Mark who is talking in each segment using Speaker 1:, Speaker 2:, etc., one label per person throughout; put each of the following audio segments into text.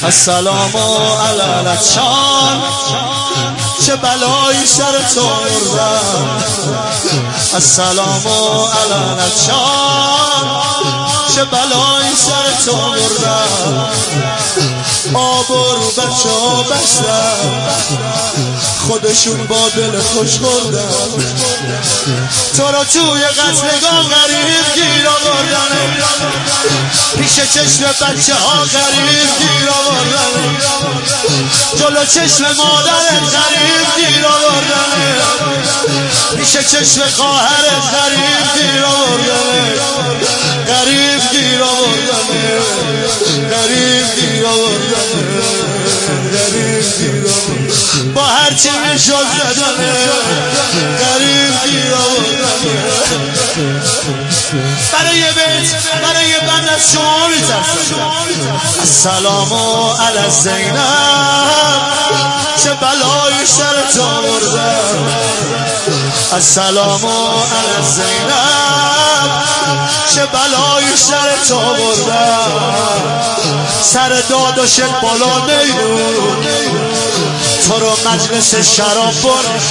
Speaker 1: السلام علی الچان، چه بلایی سر تو بردم. السلام علی الچان، چه بلایی سر تو بردم. آب و رو بچه ها بستم، خودشون با دل خوش بردن. تو را توی قتلگاه غریب گیر آوردن، پیش چشم بچه ها غریب گیر آوردن، جلو چشم مادرت غریب گیر آوردن، پیش چشم خواهرت غریب گیر آوردن، غریب گیر آوردن، غریب گیر آوردن، غریب گیر آوردن، با هر چی میشد زدن، غریب گیر آوردن. برای بیت، برای بند از شما میترسم. السلام علی زینب، چه بلایی سر تو بردم. السلام علی زینب، چه بلایی سر تو بردم. سر داد و شد بالا نیرون، تو رو مجلس شراب برد.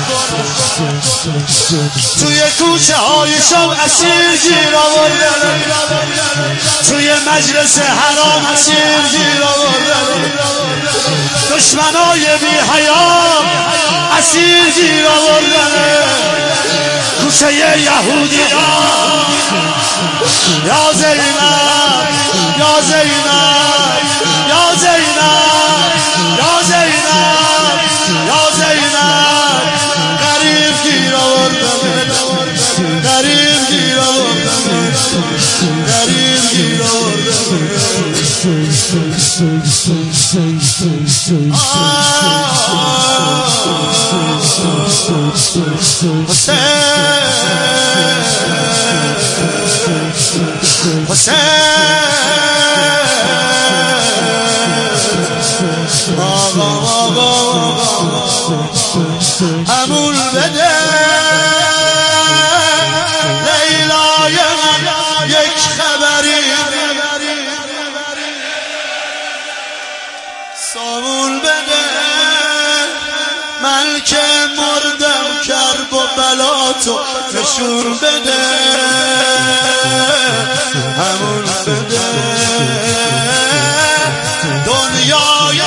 Speaker 1: توی کوچه های شام اسیر گیر آوردن، توی مجلس حرام اسیر گیر آوردن، دشمنای بی حیا اسیر گیر آوردن. کوچه یهودی یا زینب، یا زینب، یا زینب، یا زینب، یا زینب، غریب گیر آوردن، غریب گیر آوردن، غریب گیر آوردن. حسین همون بده لیلای من یک خبری، سامون بده من که مردم کرب و بلاتو نشون بده، همون بده دنیای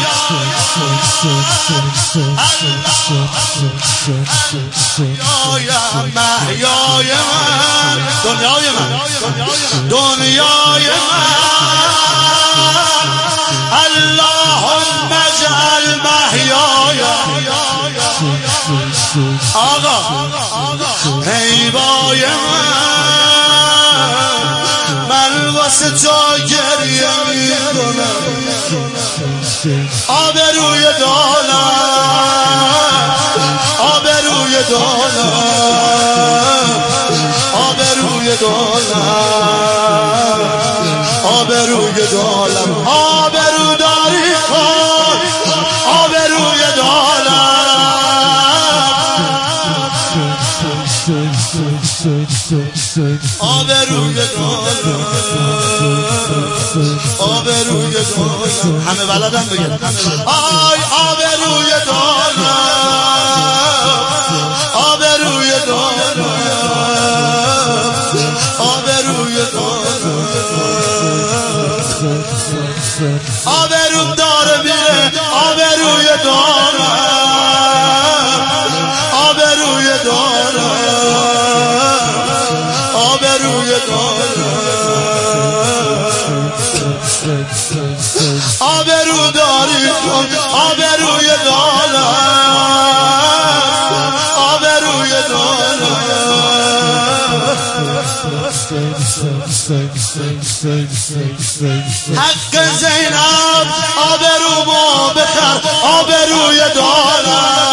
Speaker 1: محیای من، دنیای من، دنیای من. اللهم اجعل محیای آقا حیبای من واسه تو گریه میکنم. آبروی دانم، آبروی دانم، آبروی دانم، آبروی دانم، آبرو داری کن، آبروی دانم، آبروی دانم، آبروی دانم. همه بلدم بگن آی آبروی دانم، آبروی دانم، آبروی دانم. آبروم داره میره، آبروی دانم، آبروی دانم، آبروی دانم. آبرو داری کن، آبروی دانم، آبروی دانم. حق زینب آبرومو بخر، آبروی دانم،